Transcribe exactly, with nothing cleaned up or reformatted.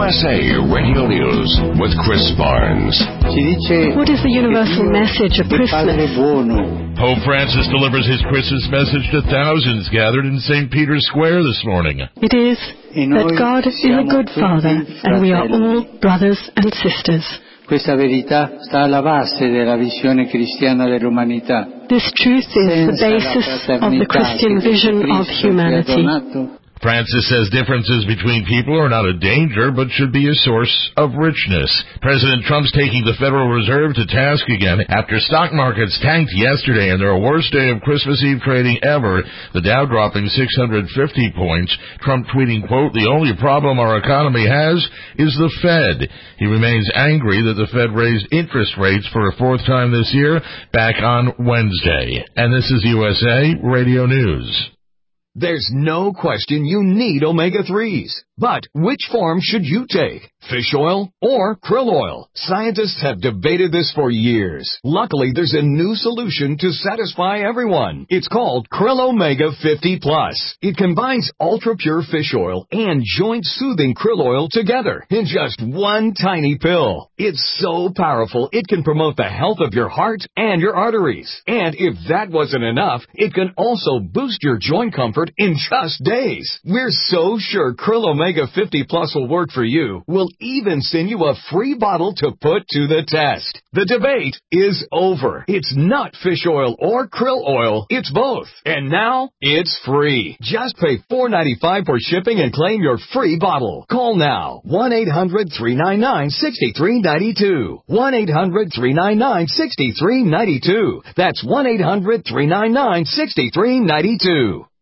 S A Radio News with Chris Barnes. What is the universal message of Christmas? Pope Francis delivers his Christmas message to thousands gathered in Saint Peter's Square this morning. It is that God is a good Father, and we are all brothers and sisters. Questa verità sta alla base della visione cristiana dell'umanità. This truth is the basis of the Christian vision of humanity. Francis says differences between people are not a danger, but should be a source of richness. President Trump's taking the Federal Reserve to task again after stock markets tanked yesterday in their worst day of Christmas Eve trading ever, the Dow dropping six hundred fifty points. Trump tweeting, quote, "The only problem our economy has is the Fed." He remains angry that the Fed raised interest rates for a fourth time this year back on Wednesday. And this is U S A Radio News. There's no question you need omega threes. But which form should you take? Fish oil or krill oil? Scientists have debated this for years. Luckily, there's a new solution to satisfy everyone. It's called Krill Omega fifty plus. It combines ultra-pure fish oil and joint-soothing krill oil together in just one tiny pill. It's so powerful, it can promote the health of your heart and your arteries. And if that wasn't enough, it can also boost your joint comfort in just days. We're so sure Krill Omega fifty plus will work for you. We'll even send you a free bottle to put to the test. The debate is over. It's not fish oil or krill oil. It's both. And now, it's free. Just pay four dollars and ninety-five cents for shipping and claim your free bottle. Call now. one eight hundred three nine nine six three nine two. one eight hundred three nine nine six three nine two. That's one eight hundred three nine nine six three nine two.